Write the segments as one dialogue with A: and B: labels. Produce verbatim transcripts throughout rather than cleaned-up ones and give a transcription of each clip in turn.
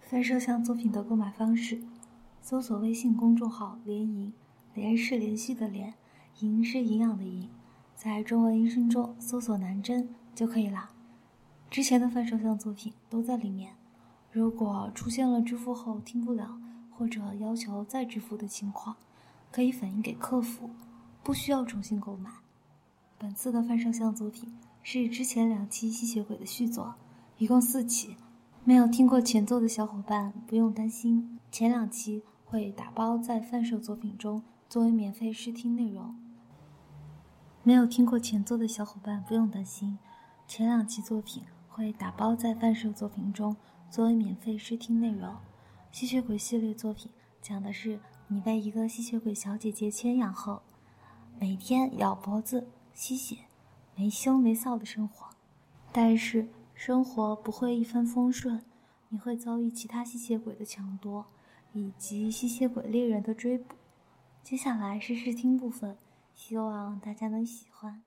A: 翻摄像作品的购买方式：搜索微信公众号“联营”，联是联系的联，营是营养的营，在中文音声中搜索南针就可以啦。之前的翻摄像作品都在里面，如果出现了支付后听不了或者要求再支付的情况，可以反映给客服，不需要重新购买。本次的翻摄像作品是之前两期吸血鬼的续作，一共四期。没有听过前作的小伙伴不用担心，前两期会打包在贩售作品中作为免费试听内容。没有听过前作的小伙伴不用担心，前两期作品会打包在贩售作品中作为免费试听内容。吸血鬼系列作品讲的是你被一个吸血鬼小姐姐圈养后，每天咬脖子吸血，没羞没臊的生活，但是生活不会一帆风顺，你会遭遇其他吸血鬼的抢夺，以及吸血鬼猎人的追捕。接下来是试听部分，希望大家能喜欢。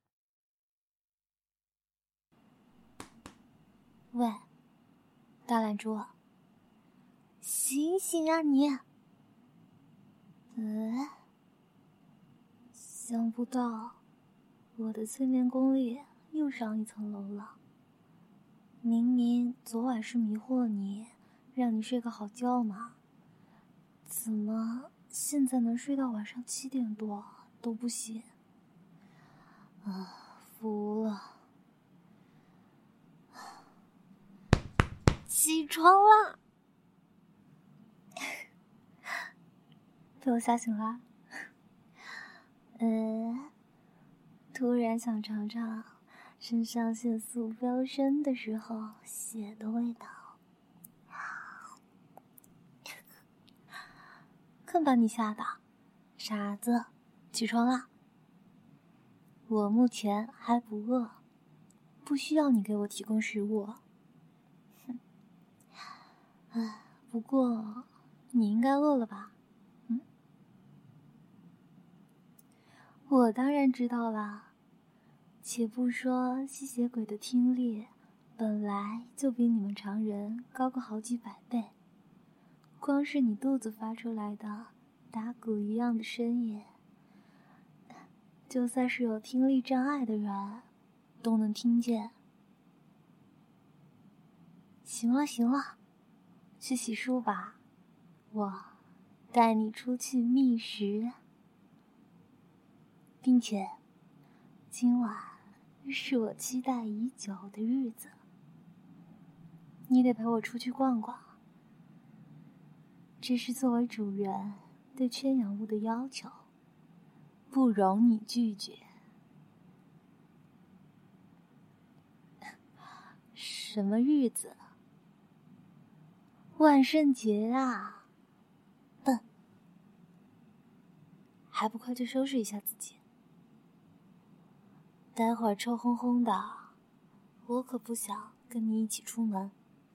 A: 喂，大懒猪，醒醒啊你！呃，想不到我的催眠功力又上一层楼了。明明昨晚是迷惑你，让你睡个好觉嘛，怎么现在能睡到晚上七点多都不醒？啊，服了！起床啦！被我吓醒了。呃，突然想尝尝肾上腺素飙升的时候血的味道。看把你吓的，傻子，起床啦！我目前还不饿，不需要你给我提供食物。哼，唉，不过你应该饿了吧？嗯，我当然知道啦。且不说吸血鬼的听力本来就比你们常人高个好几百倍，光是你肚子发出来的打鼓一样的声音，就算是有听力障碍的人都能听见。行了行了，去洗漱吧，我带你出去觅食，并且今晚是我期待已久的日子，你得陪我出去逛逛，这是作为主人对圈养物的要求，不容你拒绝。什么日子？万圣节啊！笨，还不快去收拾一下自己，待会儿臭烘烘的，我可不想跟你一起出门。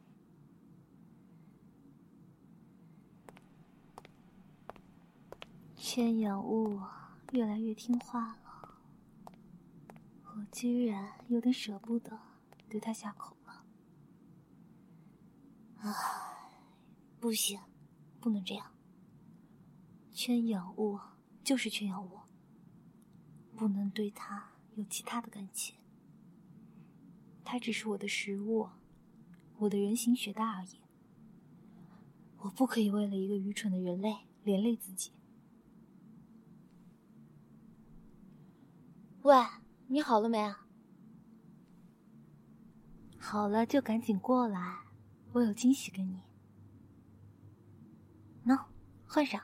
A: 圈养物越来越听话了，我居然有点舍不得对它下口了。唉，不行，不能这样。圈养物就是圈养物，不能对它有其他的感情。它只是我的食物，我的人形血袋而已。我不可以为了一个愚蠢的人类连累自己。喂，你好了没啊？好了就赶紧过来，我有惊喜给你。喏，换上。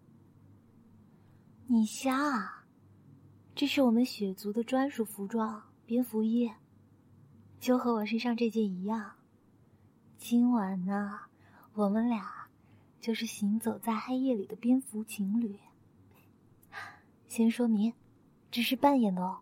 A: 你瞎啊？这是我们血族的专属服装，蝙蝠衣，就和我身上这件一样。今晚呢，我们俩就是行走在黑夜里的蝙蝠情侣。先说明，只是扮演的哦。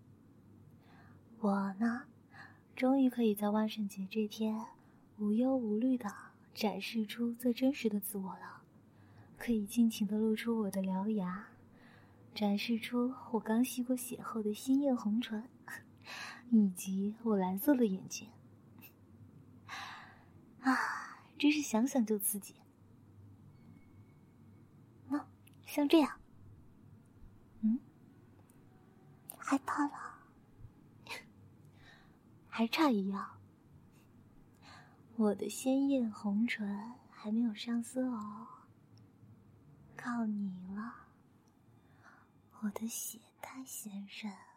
A: 我呢，终于可以在万圣节这天无忧无虑地展示出最真实的自我了，可以尽情地露出我的獠牙，展示出我刚吸过血后的鲜艳红唇，以及我蓝色的眼睛。啊， 真是想想就刺激。那像这样，嗯，害怕了，还差一样，我的鲜艳红唇还没有上色哦，靠你了，我的血袋先生。